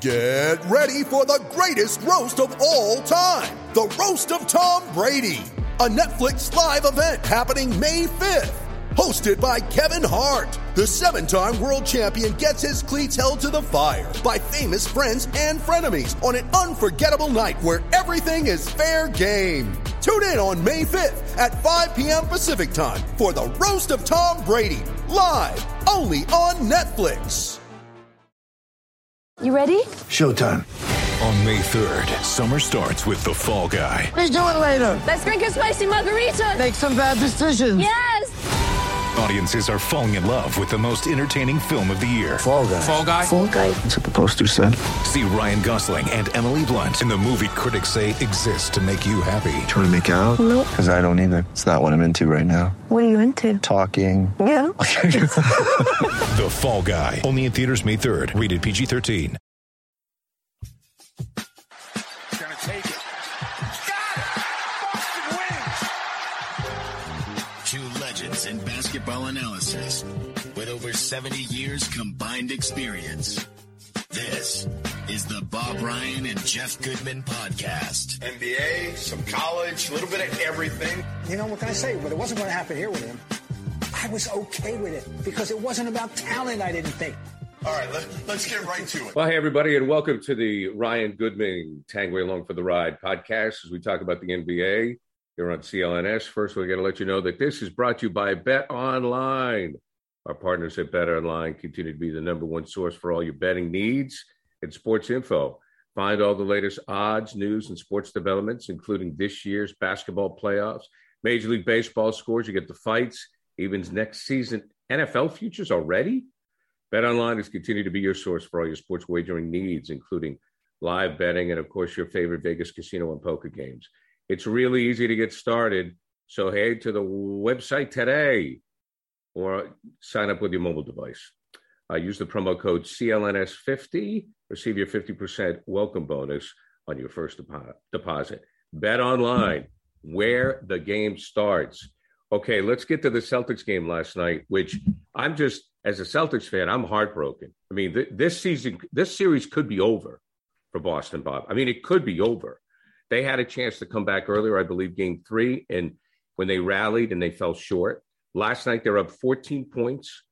Get ready for the greatest roast of all time, the Roast of Tom Brady, a Netflix live event happening May 5th. Hosted by Kevin Hart, the 7-time world champion gets his cleats held to the fire by famous friends and frenemies on an unforgettable night where everything is fair game. Tune in on May 5th at 5 p.m. Pacific time for the Roast of Tom Brady, live only on Netflix. You ready? Showtime. On May 3rd, summer starts with The Fall Guy. Let's do it later. Let's drink a spicy margarita. Make some bad decisions. Yes! Audiences are falling in love with the most entertaining film of the year. Fall Guy. Fall Guy? Fall Guy. That's what the poster said. See Ryan Gosling and Emily Blunt in the movie critics say exists to make you happy. Trying to make it out? Nope. Because I don't either. It's not what I'm into right now. What are you into? Talking. Yeah. The Fall Guy. Only in theaters May 3rd. Rated PG-13. Gonna take it. Got it! Boston wins! Two legends in basketball analysis with over 70 years combined experience. This is the Bob Ryan and Jeff Goodman podcast. NBA, some college, a little bit of everything. You know, what can I say? But it wasn't going to happen here with him. I was okay with it because it wasn't about talent, I didn't think. All right, let's get right to it. Well, hey, everybody, and welcome to the Ryan Goodman Tangway Along for the Ride podcast as we talk about the NBA here on CLNS. First, we're going to let you know that this is brought to you by Bet Online. Our partners at Bet Online continue to be the number one source for all your betting needs and sports info. Find all the latest odds, news, and sports developments, including this year's basketball playoffs, Major League Baseball scores. You get the fights, even next season NFL futures already. BetOnline has continued to be your source for all your sports wagering needs, including live betting and, of course, your favorite Vegas casino and poker games. It's really easy to get started, so head to the website today or sign up with your mobile device. Use the promo code CLNS50. Receive your 50% welcome bonus on your first deposit. BetOnline, where the game starts. Okay, let's get to the Celtics game last night, which I'm just, as a Celtics fan, I'm heartbroken. I mean, this series could be over for Boston, Bob. I mean, it could be over. They had a chance to come back earlier, I believe, game 3, and when they rallied and they fell short. Last night, they're up 12 points,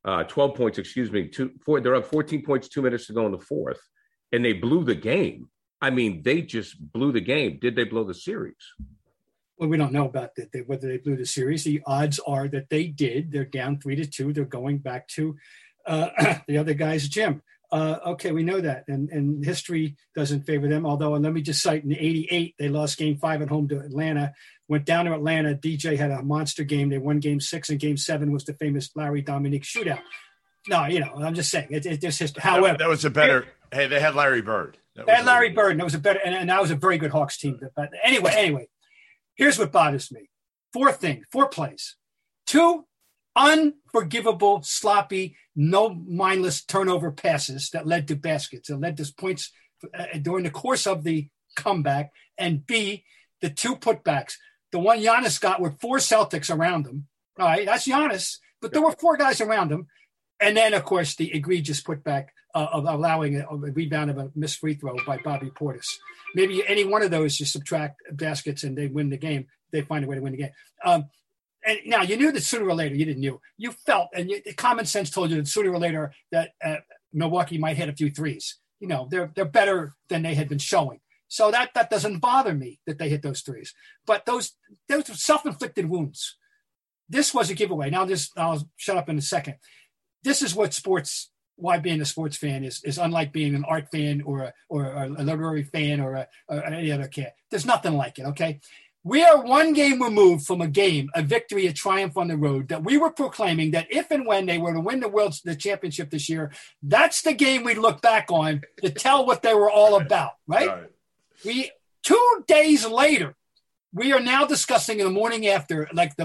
they're up 14 points, 2 minutes to go in the fourth, and they blew the game. I mean, they just blew the game. Did they blow the series? Well, we don't know about whether they blew the series. The odds are that they did. They're down 3-2. They're going back to the other guy's gym. Okay, we know that. And history doesn't favor them. Although, and let me just cite, in '88, they lost Game 5 at home to Atlanta. Went down to Atlanta. DJ had a monster game. They won Game 6, and Game 7 was the famous Larry Dominique shootout. No, I'm just saying. It's history. However, that was a better – hey, they had Larry Bird. They had Larry Bird, and it was a better – and that was a very good Hawks team. But anyway. Here's what bothers me. 4 plays. 2 unforgivable, sloppy, no mindless turnover passes that led to baskets, that led to points during the course of the comeback. And B, the 2 putbacks. The one Giannis got with 4 Celtics around him. All right, that's Giannis. But there were 4 guys around him. And then, of course, the egregious putback of allowing a rebound of a missed free throw by Bobby Portis. Maybe any one of those, you subtract baskets and they win the game. They find a way to win the game. And now, you knew that sooner or later, you didn't know. You felt, and common sense told you that sooner or later that Milwaukee might hit a few threes. They're better than they had been showing. So that doesn't bother me that they hit those threes. But those self-inflicted wounds, this was a giveaway. Now, I'll shut up in a second. This is what why being a sports fan is unlike being an art fan or a literary fan or any other fan. There's nothing like it, okay? We are 1 game removed from a victory, a triumph on the road that we were proclaiming that if and when they were to win the championship this year, that's the game we look back on to tell what they were all about, right? 2 days later, we are now discussing in the morning after,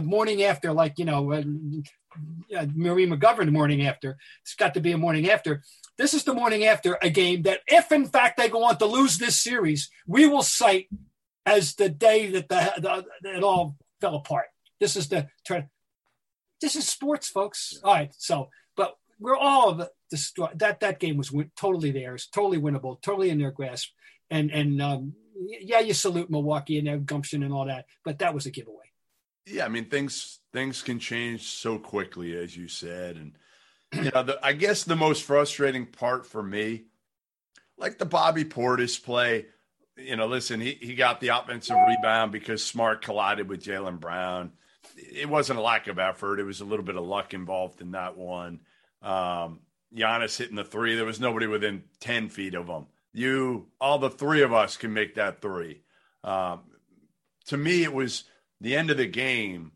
Marie McGovern the morning after. It's got to be a morning after. This is the morning after a game that if, in fact, they go on to lose this series, we will cite as the day that it all fell apart. This is sports, folks. All right. So, but we're all that game was totally theirs, totally winnable, totally in their grasp. And you salute Milwaukee and their gumption and all that, but that was a giveaway. Yeah, I mean, things can change so quickly, as you said. And, I guess the most frustrating part for me, like the Bobby Portis play, listen, he got the offensive rebound because Smart collided with Jaylen Brown. It wasn't a lack of effort. It was a little bit of luck involved in that one. Giannis hitting the three. There was nobody within 10 feet of him. All the three of us can make that three. To me, it was the end of the game.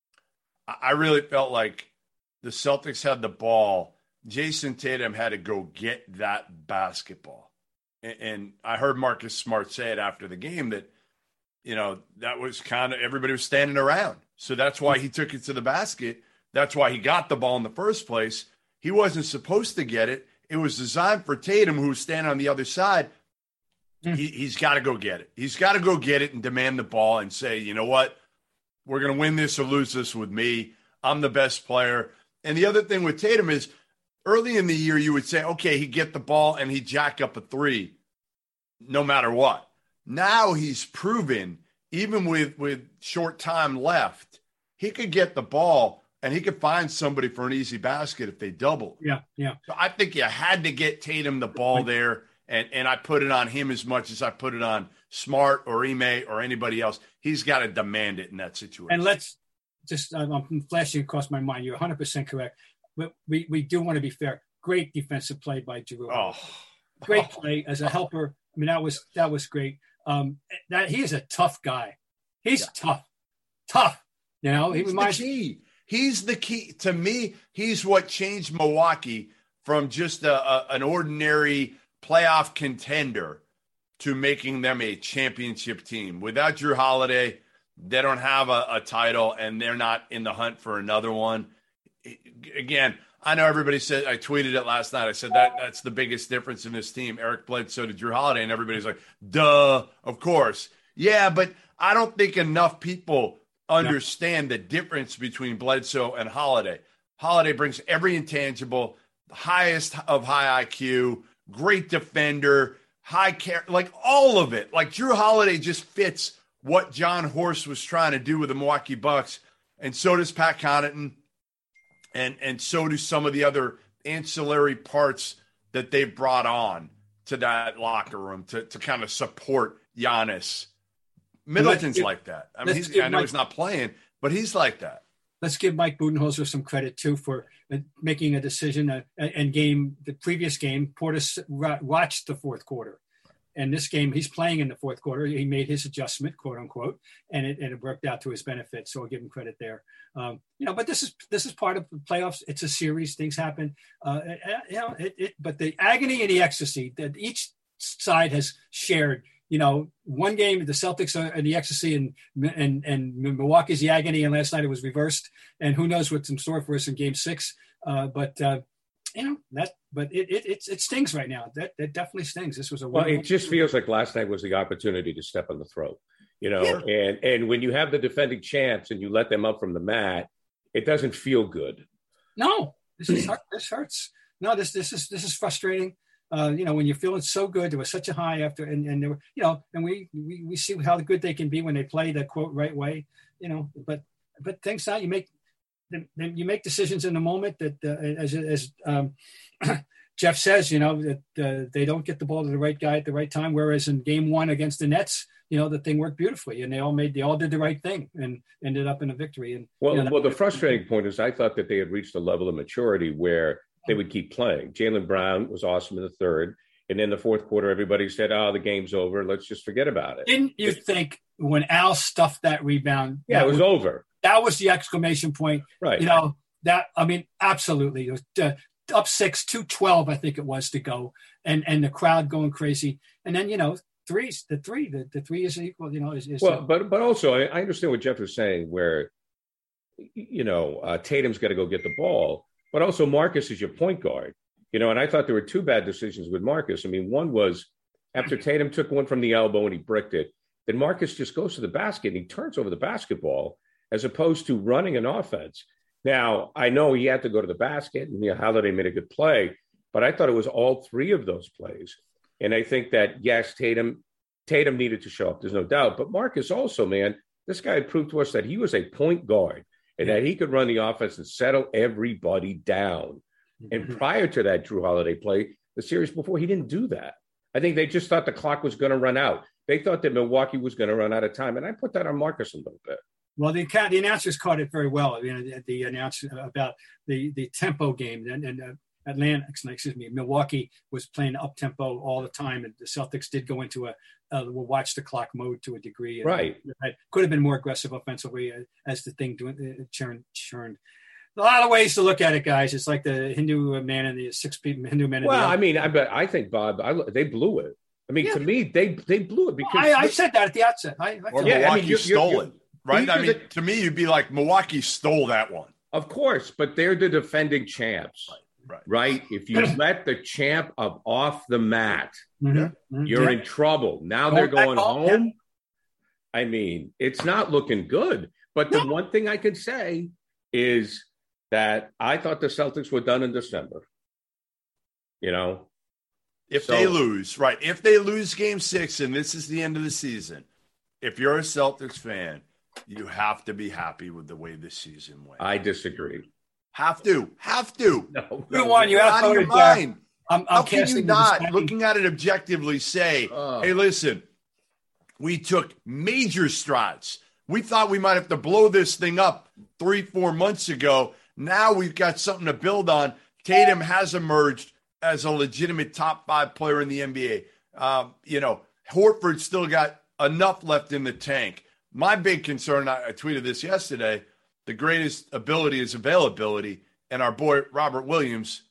I really felt like the Celtics had the ball. Jason Tatum had to go get that basketball. And I heard Marcus Smart say it after the game that, that was kind of everybody was standing around. So that's why he took it to the basket. That's why he got the ball in the first place. He wasn't supposed to get it. It was designed for Tatum, who was standing on the other side. He's got to go get it. He's got to go get it and demand the ball and say, you know what? We're going to win this or lose this with me. I'm the best player. And the other thing with Tatum is early in the year, you would say, okay, he'd get the ball and he'd jack up a three no matter what. Now he's proven, even with short time left, he could get the ball and he could find somebody for an easy basket if they double. Yeah. So I think you had to get Tatum the ball there, and I put it on him as much as I put it on Smart or Ime or anybody else. He's got to demand it in that situation. And let's just, I'm flashing across my mind. You're 100% correct. But we do want to be fair. Great defensive play by Jrue. Great play as a helper. I mean, that was great. He is a tough guy. He's tough. He reminds me. He's the key to me. He's what changed Milwaukee from just an ordinary playoff contender to making them a championship team. Without Jrue Holiday, they don't have a title, and they're not in the hunt for another one. Again, I know everybody said, I tweeted it last night. I said that's the biggest difference in this team. Eric Bledsoe to Jrue Holiday, and everybody's like, duh, of course. Yeah, but I don't think enough people understand the difference between Bledsoe and Holiday. Holiday brings every intangible, highest of high IQ, great defender, high care, like all of it. Like Jrue Holiday just fits what John Horst was trying to do with the Milwaukee Bucks, and so does Pat Connaughton, and so do some of the other ancillary parts that they've brought on to that locker room to kind of support Giannis. Middleton's like that. I mean, I know he's not playing, but he's like that. Let's give Mike Budenholzer some credit, too, for making a decision and the previous game, Portis watched the fourth quarter. And this game, he's playing in the fourth quarter. He made his adjustment, quote unquote, and it worked out to his benefit. So I'll give him credit there. But this is part of the playoffs. It's a series. Things happen. But the agony and the ecstasy that each side has shared. One game the Celtics are in the ecstasy and Milwaukee's the agony, and last night it was reversed. And who knows what's in store for us in Game 6? It stings right now. That definitely stings. This was it just feels like last night was the opportunity to step on the throat, and when you have the defending champs and you let them up from the mat, it doesn't feel good. No, this hurts. No, this is frustrating. When you're feeling so good, there was such a high after, and there were, and we see how good they can be when they play the quote right way, but things out, you make decisions in the moment that, as Jeff says, that they don't get the ball to the right guy at the right time. Whereas in Game 1 against the Nets, the thing worked beautifully, and they all did the right thing and ended up in a victory. And the frustrating point is I thought that they had reached a level of maturity where they would keep playing. Jaylen Brown was awesome in the third. And in the fourth quarter, everybody said, the game's over. Let's just forget about it. Didn't you think when Al stuffed that rebound? Yeah, it was over. That was the exclamation point. Right. Absolutely. It was up 6, 2:12, I think it was to go. And the crowd going crazy. And then, threes, the three is equal, but also I understand what Jeff was saying where, Tatum's got to go get the ball. But also Marcus is your point guard, and I thought there were two bad decisions with Marcus. I mean, one was after Tatum took one from the elbow and he bricked it, then Marcus just goes to the basket and he turns over the basketball as opposed to running an offense. Now, I know he had to go to the basket and Holiday made a good play, but I thought it was all three of those plays. And I think that, yes, Tatum needed to show up. There's no doubt. But Marcus also, man, this guy had proved to us that he was a point guard and that he could run the offense and settle everybody down. And prior to that Drew Holiday play, the series before, he didn't do that. I think they just thought the clock was going to run out. They thought that Milwaukee was going to run out of time. And I put that on Marcus a little bit. Well, the announcers caught it very well. I mean, the announcer about the tempo game and Milwaukee was playing up tempo all the time, and the Celtics did go into a watch the clock mode to a degree. Right, could have been more aggressive offensively as the thing churned. A lot of ways to look at it, guys. It's like the Hindu man and the Hindu men. Well, I mean, I think Bob, they blew it. I mean, to me, they blew it because I said that at the outset. Milwaukee stole it. Right? I mean, to me, you'd be like, Milwaukee stole that one. Of course, but they're the defending champs, right? If you let the champ off the mat, you're in trouble. Now they're going home. Yeah. I mean, it's not looking good. But the one thing I can say is that I thought the Celtics were done in December. You know? If they lose, right. If they lose game 6 and this is the end of the season, if you're a Celtics fan, you have to be happy with the way this season went. I disagree. Have to. No. You out of your mind. How can you not, looking at it objectively, say, hey, listen, we took major strides. We thought we might have to blow this thing up 3-4 months ago. Now we've got something to build on. Tatum has emerged as a legitimate top 5 player in the NBA. Horford's still got enough left in the tank. My big concern, I tweeted this yesterday, the greatest ability is availability, and our boy Robert Williams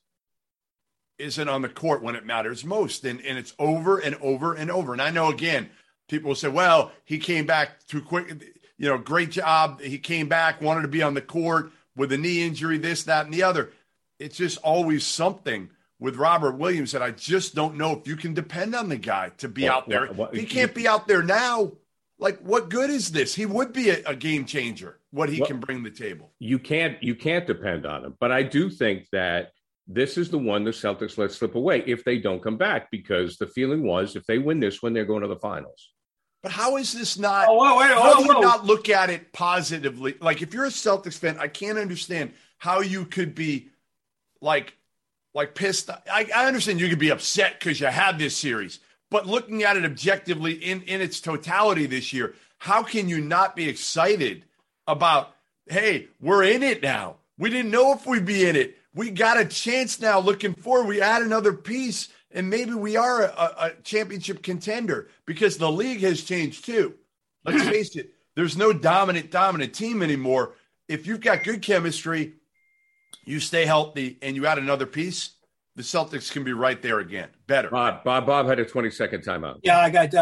isn't on the court when it matters most, and it's over and over and over. And I know, again, people will say, well, he came back too quick. Great job. He came back, wanted to be on the court with a knee injury, this, that, and the other. It's just always something with Robert Williams that I just don't know if you can depend on the guy to be out there. He can't be out there now. Like, what good is this? He would be a game changer, what he can bring to the table. You can't depend on him. But I do think that this is the one the Celtics let slip away if they don't come back, because the feeling was if they win this one, they're going to the finals. But how is this not? How do you not look at it positively? Like, if you're a Celtics fan, I can't understand how you could be like pissed. I understand you could be upset because you had this series. But looking at it objectively in its totality this year, how can you not be excited about, hey, we're in it now. We didn't know if we'd be in it. We got a chance now looking forward. We add another piece, and maybe we are a championship contender because the league has changed too. Let's face it. There's no dominant team anymore. If you've got good chemistry, you stay healthy, and you add another piece, the Celtics can be right there again. Better. Bob had a 20-second timeout. Yeah, I got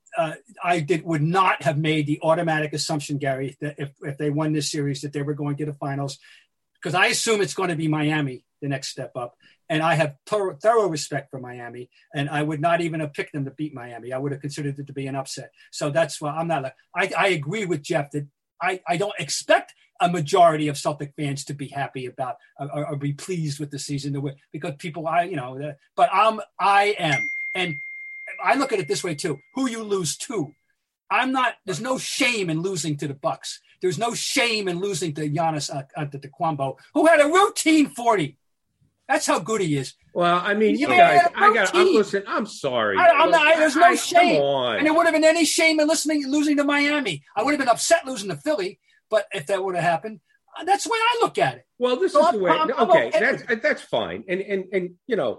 would not have made the automatic assumption, Gary, that if they won this series that they were going to the finals, because I assume it's going to be Miami, the next step up. And I have thorough respect for Miami, and I would not even have picked them to beat Miami. I would have considered it to be an upset. So that's why I'm not I agree with Jeff that I don't expect a majority of Celtic fans to be happy about or be pleased with the season because people, but I am. And I look at it this way too. Who you lose to. There's no shame in losing to the Bucks. There's no shame in losing to Giannis Antetokounmpo, who had a routine 40. That's how good he is. Well, I mean, you guys, listen, I'm sorry. There's no shame. Come on. And there would have been any shame in losing to Miami. I would have been upset losing to Philly, but if that would have happened, that's the way I look at it. Well, this is the way. Okay, that's fine. And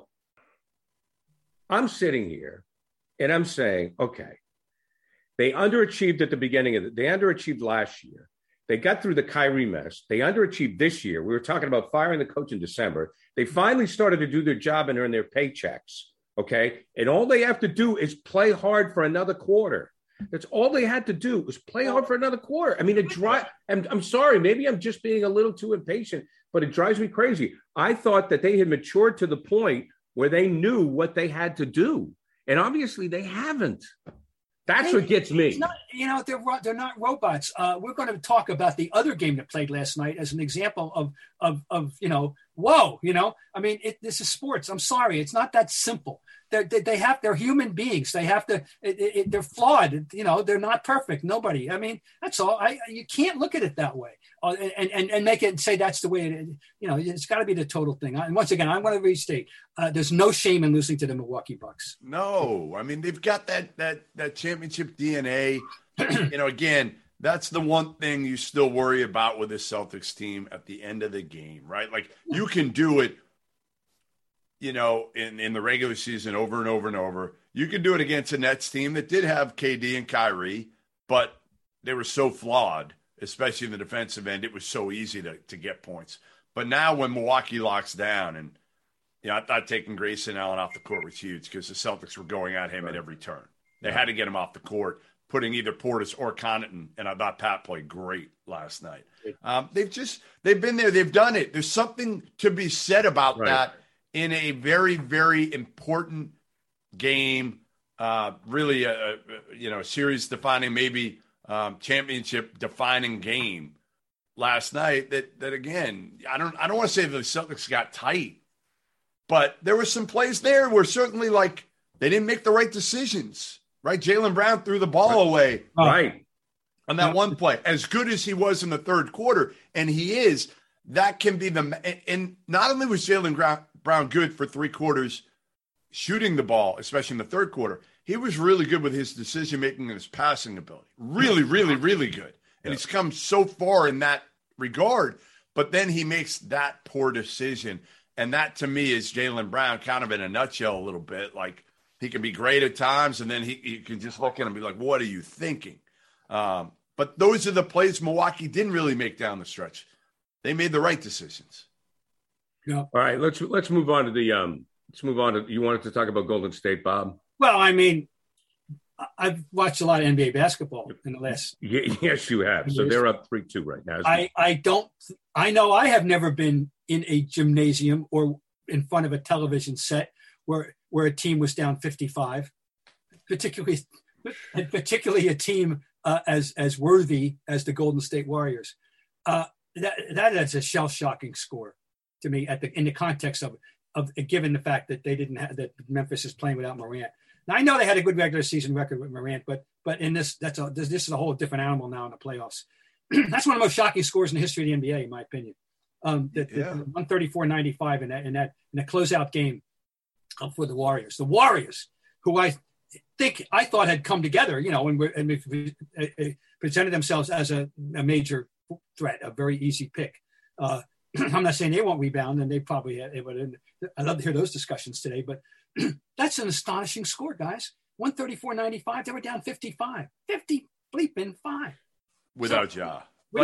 I'm sitting here and I'm saying, okay, they underachieved at the beginning of it. They underachieved last year. They got through the Kyrie mess. They underachieved this year. We were talking about firing the coach in December. They finally started to do their job and earn their paychecks, okay? And all they have to do is play hard for another quarter. That's all they had to do was play hard for another quarter. I mean, I'm sorry. Maybe I'm just being a little too impatient, but it drives me crazy. I thought that they had matured to the point where they knew what they had to do. And obviously they haven't. That's what gets me. They're not robots. We're going to talk about the other game that played last night as an example of whoa, I mean, this is sports. I'm sorry. It's not that simple. They're human beings. They have to, they're flawed. They're not perfect. Nobody. I mean, that's all. You can't look at it that way and make it and say that's the way it is. It's got to be the total thing. And once again, I want to restate, there's no shame in losing to the Milwaukee Bucks. No, I mean, they've got that championship DNA. Again, that's the one thing you still worry about with this Celtics team at the end of the game, right? Like you can do it, in the regular season over and over and over. You can do it against a Nets team that did have KD and Kyrie, but they were so flawed, especially in the defensive end. It was so easy to get points. But now when Milwaukee locks down, and I thought taking Grayson Allen off the court was huge because the Celtics were going at him at every turn. They had to get him off the court, putting either Portis or Connaughton, and I thought Pat played great last night. They've been there, they've done it. There's something to be said about that in a very, very important game, really a series-defining, maybe championship-defining game last night. That again, I don't want to say the Celtics got tight, but there were some plays there where certainly they didn't make the right decisions. Right, Jaylen Brown threw the ball away. Right. On that one play, as good as he was in the third quarter, and he is, that can be and not only was Jaylen Brown good for 3 quarters shooting the ball, especially in the third quarter, he was really good with his decision-making and his passing ability. Really, really, really good. And he's come so far in that regard, but then he makes that poor decision. And that, to me, is Jaylen Brown kind of in a nutshell a little bit. Like, he can be great at times, and then he can just look at him and be like, what are you thinking? But those are the plays Milwaukee didn't really make down the stretch. They made the right decisions. Yeah. All right, let's move on to you wanted to talk about Golden State, Bob? Well, I mean, I've watched a lot of NBA basketball in the last. Yes, you have. So they're up 3-2 right now. I know I have never been in a gymnasium or in front of a television set where a team was down 55, particularly a team as worthy as the Golden State Warriors. That is a shell-shocking score to me in the context of given the fact that they didn't have that Memphis is playing without Morant. Now I know they had a good regular season record with Morant, but in this this is a whole different animal now in the playoffs. That's one of the most shocking scores in the history of the NBA, in my opinion. The 134-95 in a closeout game for the Warriors. The Warriors, who I thought had come together, and presented themselves as a major threat, a very easy pick. I'm not saying they won't rebound, and they probably would. I'd love to hear those discussions today, but that's an astonishing score, guys. 134-95. They were down 55. 50-5. Without Ja.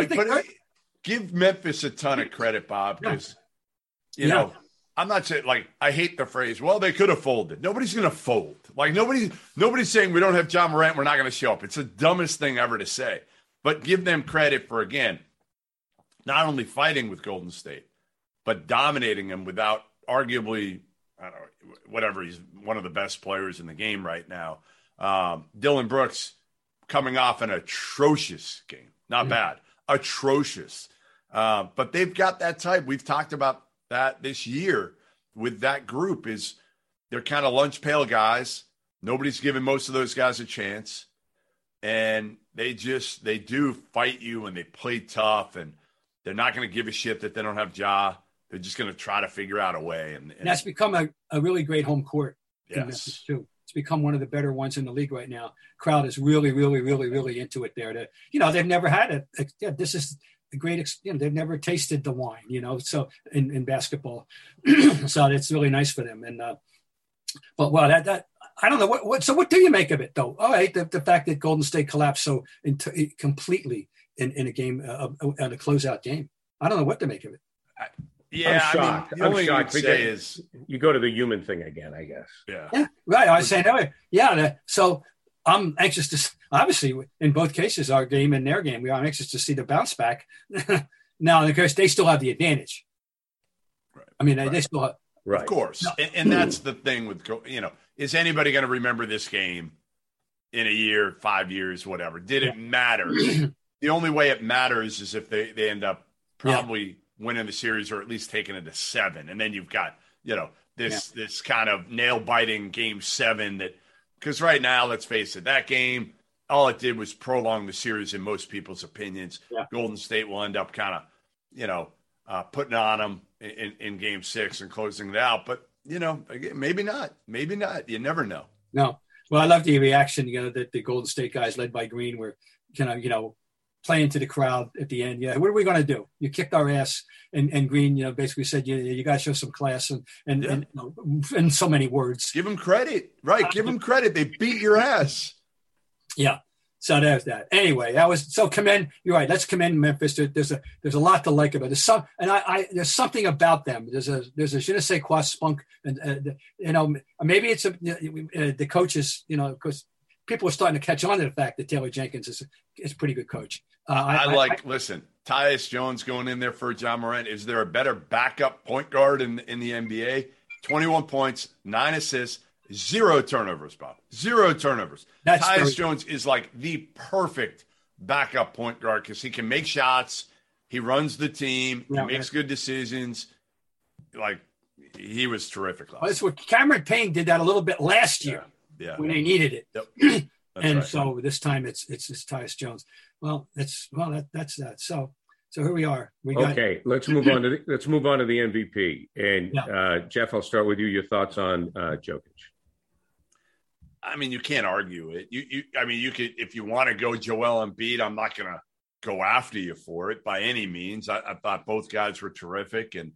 Give Memphis a ton of credit, Bob, because, you know, I'm not saying, I hate the phrase, well, they could have folded. Nobody's going to fold. Nobody's saying we don't have John Morant, we're not going to show up. It's the dumbest thing ever to say. But give them credit for, again, not only fighting with Golden State, but dominating them without arguably, I don't know, whatever, he's one of the best players in the game right now. Dylan Brooks coming off an atrocious game. Not bad. Atrocious. But they've got that type. We've talked about that this year with that group is they're kind of lunch pail guys. Nobody's giving most of those guys a chance. And they do fight you and they play tough and they're not going to give a shit that they don't have Ja. They're just going to try to figure out a way. And that's become a really great home court. Yes. In Memphis too. It's become one of the better ones in the league right now. Crowd is really, really, really, really into it there. They've never had this is the great, they've never tasted the wine, so in basketball. So it's really nice for them. And, but well, that I don't know so what do you make of it though? All right. The fact that Golden State collapsed so completely in a game, at a closeout game. I don't know what to make of it. I'm shocked. The only thing I'd say is you go to the human thing again, I guess. Yeah, right. I was saying, so I'm anxious to, obviously, in both cases, our game and their game, I'm anxious to see the bounce back. Now, of course, they still have the advantage. Right. I mean, they still have. Right. Of course. No. And that's the thing with, is anybody going to remember this game in a year, 5 years, whatever? Did it matter? The only way it matters is if they end up probably winning the series or at least taking it to 7. And then you've got, this kind of nail-biting Game 7 that – because right now, let's face it, that game, all it did was prolong the series in most people's opinions. Yeah. Golden State will end up kind of, putting on them in Game 6 and closing it out. But, maybe not. Maybe not. You never know. No. Well, I love the reaction, that the Golden State guys led by Green were playing to the crowd at the end. Yeah, what are we going to do? You kicked our ass, and Green, basically said, you got to show some class, and in so many words. Give them credit, right? Give them credit. They beat your ass. Yeah. So there's that. Anyway, commend. You're right. Let's commend Memphis. There's a lot to like about it. There's something about them. There's a je ne sais quoi spunk, and maybe it's the coaches. Because people are starting to catch on to the fact that Taylor Jenkins is a pretty good coach. Listen, Tyus Jones going in there for Ja Morant. Is there a better backup point guard in the NBA? 21 points, 9 assists, 0 turnovers, Bob. 0 turnovers. Tyus Jones is like the perfect backup point guard because he can make shots. He runs the team. He makes good decisions. Like, he was terrific last year. That's what Cameron Payne did that a little bit last year when they needed it. Yep. And so this time it's Tyus Jones. Well, that's that. So here we are. Let's move on to the MVP. And Jeff, I'll start with you. Your thoughts on Jokic? I mean, you can't argue it. You could, if you want to go Joel Embiid, I'm not going to go after you for it by any means. I thought both guys were terrific. And,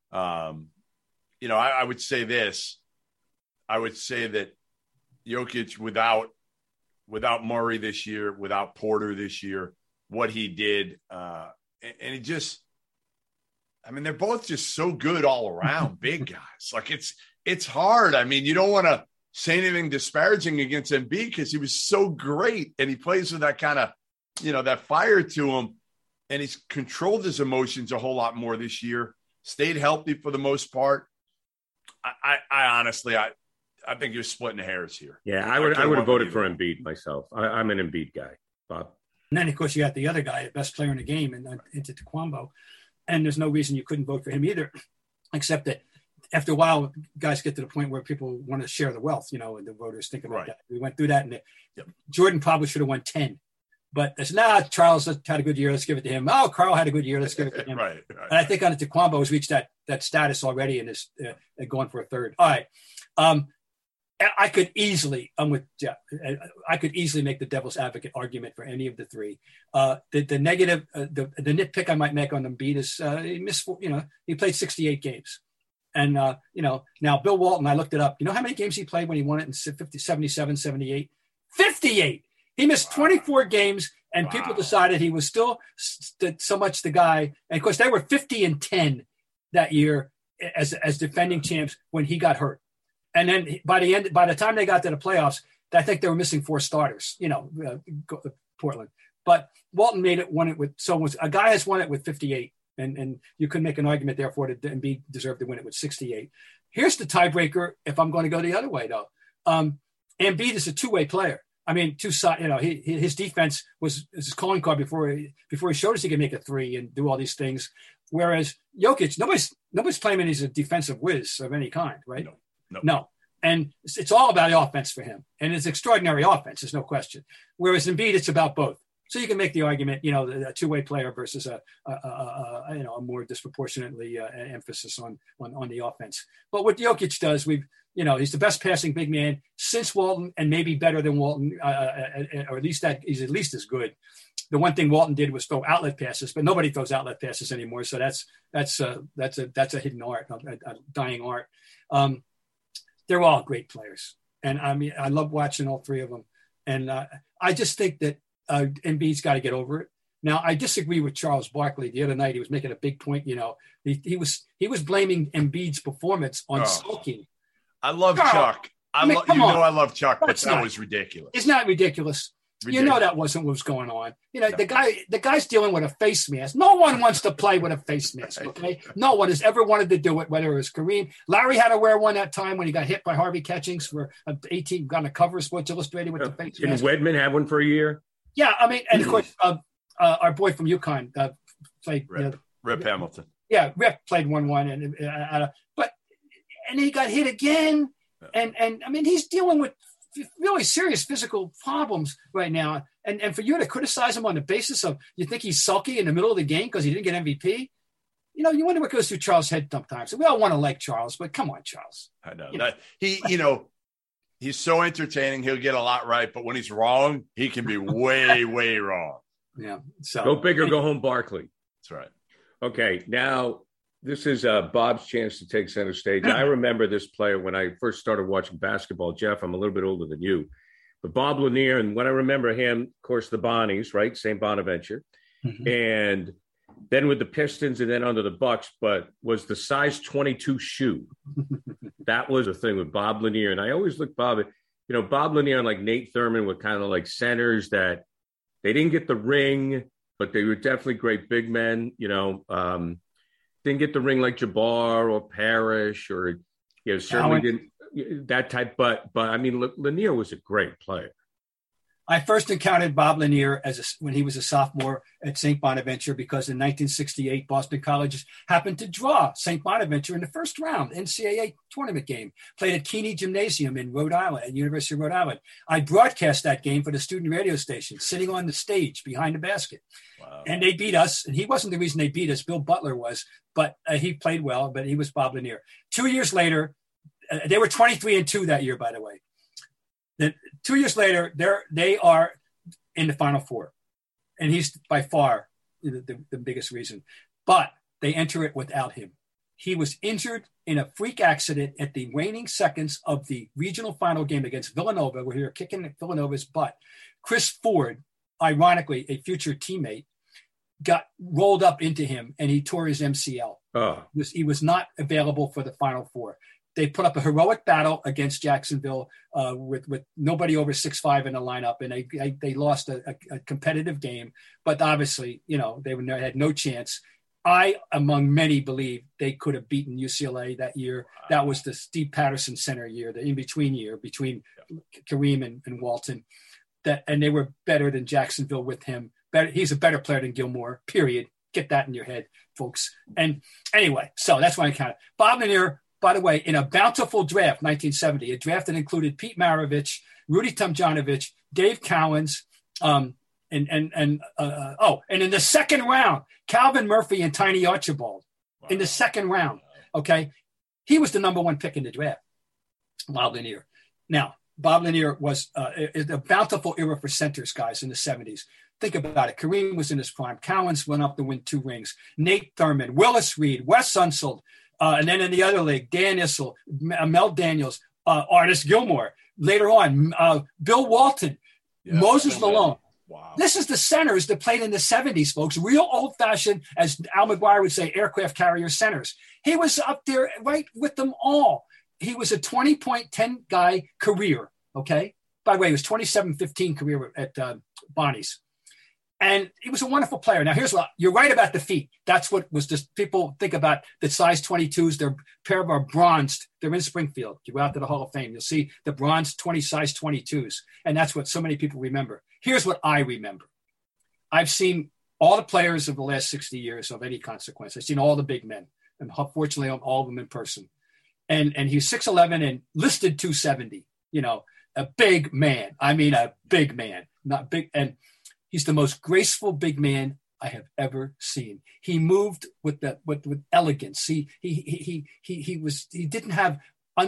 I would say this. I would say that Jokic without Murray this year, without Porter this year, what he did, and he just, they're both just so good all around, big guys. Like it's hard. You don't want to say anything disparaging against Embiid because he was so great and he plays with that kind of, that fire to him, and he's controlled his emotions a whole lot more this year, stayed healthy for the most part. I honestly, I think you're splitting hairs here. Yeah, I would have voted for Embiid myself. I'm an Embiid guy, Bob. And then, of course, you got the other guy, the best player in the game, and into Taekwondo. And there's no reason you couldn't vote for him either, except that after a while, guys get to the point where people want to share the wealth, and the voters think about that. We went through that, and Jordan probably should have won 10. But it's Charles had a good year. Let's give it to him. Oh, Carl had a good year. Let's give it to him. Right. And I think on the Taekwondo has reached that status already and is going for a third. All right. I could easily, I'm with Jeff. I could easily make the devil's advocate argument for any of the three. The negative, the nitpick I might make on Embiid is he missed. He played 68 games, and now Bill Walton. I looked it up. You know how many games he played when he won it in 77, 78? 58. He missed 24 games, and people decided he was still so much the guy. And of course, they were 50-10 that year as defending champs when he got hurt. And then by the time they got to the playoffs, I think they were missing 4 starters, Portland. But Walton won it with, a guy has won it with 58. And you could make an argument, therefore, that Embiid deserved to win it with 68. Here's the tiebreaker if I'm going to go the other way, though. Embiid is a two-way player. His defense was his calling card before he showed us he could make a three and do all these things. Whereas Jokic, nobody's claiming he's a defensive whiz of any kind, right? No. And it's all about offense for him. And it's extraordinary offense, there's no question. Whereas Embiid, it's about both. So you can make the argument, a two-way player versus a more disproportionately emphasis on the offense. But what Jokic does, he's the best passing big man since Walton, and maybe better than Walton, or at least he's at least as good. The one thing Walton did was throw outlet passes, but nobody throws outlet passes anymore. So that's a hidden art, a dying art. They're all great players, and I love watching all three of them. And I just think that Embiid's got to get over it. Now, I disagree with Charles Barkley. The other night, he was making a big point. He was blaming Embiid's performance on sulking. I love Chuck. I love Chuck, but that was ridiculous. It's not ridiculous. That wasn't what was going on. The guy's dealing with a face mask. No one wants to play with a face mask, okay? No one has ever wanted to do it, whether it was Kareem. Larry had to wear one that time when he got hit by Harvey Catchings for 18, got on the cover of Sports Illustrated with the face mask. Didn't Wedman have one for a year? Yeah, and of course, our boy from UConn played. Rip Hamilton. Yeah, Rip played 1-1, and he got hit again. And I mean, he's dealing with really serious physical problems right now. And for you to criticize him on the basis of you think he's sulky in the middle of the game because he didn't get MVP, you know, you wonder what goes through Charles' head sometimes. We all want to like Charles, but come on, Charles. I know he's so entertaining. He'll get a lot right, but when he's wrong, he can be way, way wrong. Yeah. So go big or go home, Barkley. That's right. Okay. Now this is Bob's chance to take center stage. I remember this player when I first started watching basketball. Jeff, I'm a little bit older than you, but Bob Lanier. And when I remember him, of course, the Bonnies, right? St. Bonaventure. Mm-hmm. And then with the Pistons and then under the Bucks, but was the size 22 shoe. That was a thing with Bob Lanier. And I always look Bob Lanier and like Nate Thurman were kind of like centers that they didn't get the ring, but they were definitely great big men, didn't get the ring like Jabbar or Parrish or, certainly didn't that type. But I mean, Lanier was a great player. I first encountered Bob Lanier when he was a sophomore at St. Bonaventure because in 1968, Boston College happened to draw St. Bonaventure in the first round NCAA tournament game, played at Keeney Gymnasium in Rhode Island, at University of Rhode Island. I broadcast that game for the student radio station, sitting on the stage behind the basket. Wow. And they beat us. And he wasn't the reason they beat us. Bill Butler was, but he played well, but he was Bob Lanier. 2 years later, they were 23-2 that year, by the way. Then 2 years later, they are in the Final Four, and he's by far the biggest reason. But they enter it without him. He was injured in a freak accident at the waning seconds of the regional final game against Villanova, where he was kicking Villanova's butt. Chris Ford, ironically a future teammate, got rolled up into him, and he tore his MCL. Oh. He was not available for the Final Four. They put up a heroic battle against Jacksonville with nobody over 6'5" in the lineup, and they lost a competitive game. But obviously, they had no chance. I, among many, believe they could have beaten UCLA that year. Wow. That was the Steve Patterson center year, the in-between year between Kareem and Walton. And they were better than Jacksonville with him. He's a better player than Gilmore, period. Get that in your head, folks. And anyway, so that's why I counted. Bob Lanier, by the way, in a bountiful draft, 1970, a draft that included Pete Maravich, Rudy Tomjanovich, Dave Cowens, and in the second round, Calvin Murphy and Tiny Archibald. Wow. In the second round, okay? He was the number one pick in the draft, Bob Lanier. Now, Bob Lanier was a bountiful era for centers, guys, in the 70s. Think about it. Kareem was in his prime. Cowens went up to win 2 rings. Nate Thurman, Willis Reed, Wes Unseld, and then in the other league, Dan Issel, Mel Daniels, Artis Gilmore. Later on, Bill Walton, Moses Malone. Wow. This is the centers that played in the 70s, folks. Real old-fashioned, as Al McGuire would say, aircraft carrier centers. He was up there right with them all. He was a 20-point, 10-guy career, okay? By the way, he was 27-15 career at Bonnie's. And he was a wonderful player. Now, here's what you're right about the feet. That's what was just people think about the size 22s. Their pair of are bronzed. They're in Springfield. You go out to the Hall of Fame. You'll see the bronzed size 22s. And that's what so many people remember. Here's what I remember. I've seen all the players of the last 60 years of any consequence. I've seen all the big men. And fortunately, all of them in person. And he's 6'11" and listed 270. A big man. I mean, a big man. Not big. And he's the most graceful big man I have ever seen. He moved with elegance. He didn't have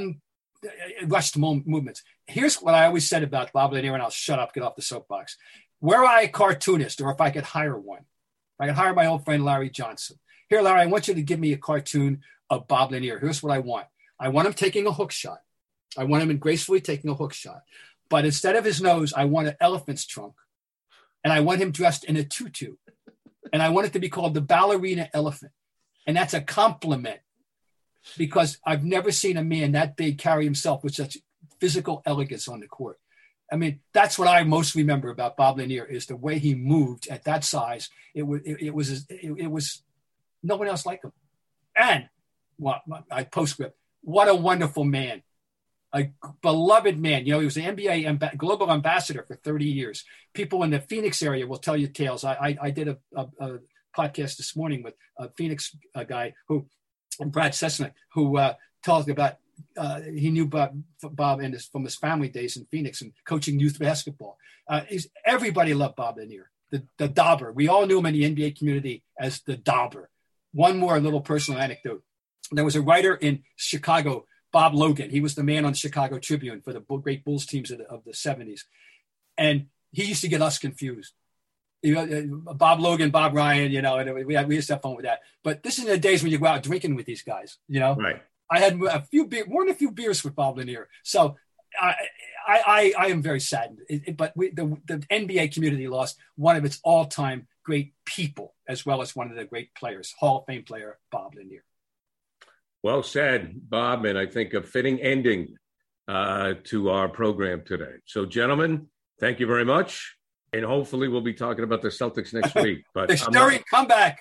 rushed movements. Here's what I always said about Bob Lanier, and I'll shut up, get off the soapbox. Were I a cartoonist, or if I could hire one, if I could hire my old friend Larry Johnson. Here, Larry, I want you to give me a cartoon of Bob Lanier. Here's what I want. I want him taking a hook shot. I want him gracefully taking a hook shot. But instead of his nose, I want an elephant's trunk. And I want him dressed in a tutu. And I want it to be called the ballerina elephant. And that's a compliment because I've never seen a man that big carry himself with such physical elegance on the court. I mean, that's what I most remember about Bob Lanier is the way he moved at that size. It was no one else like him. And postscript, what a wonderful man. A beloved man. He was the NBA global ambassador for 30 years. People in the Phoenix area will tell you tales. I did a podcast this morning with a Phoenix guy Brad Cessna, who talked about he knew Bob from his family days in Phoenix and coaching youth basketball. Everybody loved Bob Lanier, the Dauber. We all knew him in the NBA community as the Dauber. One more little personal anecdote. There was a writer in Chicago, Bob Logan. He was the man on the Chicago Tribune for the great Bulls teams of the 70s. And he used to get us confused. Bob Logan, Bob Ryan, and we used to have fun with that. But this is the days when you go out drinking with these guys, Right. I had more than a few beers with Bob Lanier. So I am very saddened. But the NBA community lost one of its all-time great people, as well as one of the great players, Hall of Fame player, Bob Lanier. Well said, Bob, and I think a fitting ending to our program today. So, gentlemen, thank you very much. And hopefully we'll be talking about the Celtics next week. But the stirring comeback.